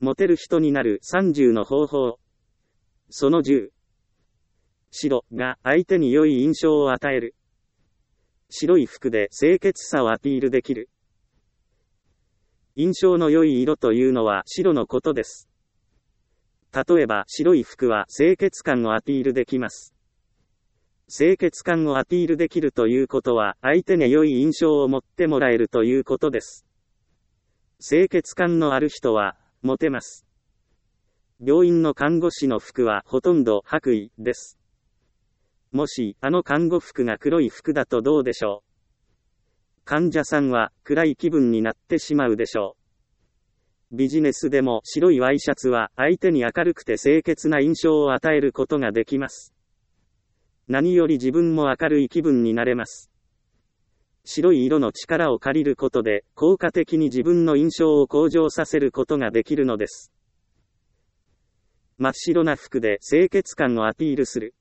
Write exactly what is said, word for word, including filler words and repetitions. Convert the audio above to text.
モテる人になるさんじゅうの方法。そのじゅう。白が相手に良い印象を与える。白い服で清潔さをアピールできる。印象の良い色というのは白のことです。例えば白い服は清潔感をアピールできます。清潔感をアピールできるということは相手に良い印象を持ってもらえるということです。清潔感のある人はモテます。病院の看護師の服はほとんど白衣です。もしあの看護服が黒い服だとどうでしょう。患者さんは暗い気分になってしまうでしょう。ビジネスでも白いワイシャツは相手に明るくて清潔な印象を与えることができます。何より自分も明るい気分になれます。白い色の力を借りることで効果的に自分の印象を向上させることができるのです。真っ白な服で清潔感をアピールする。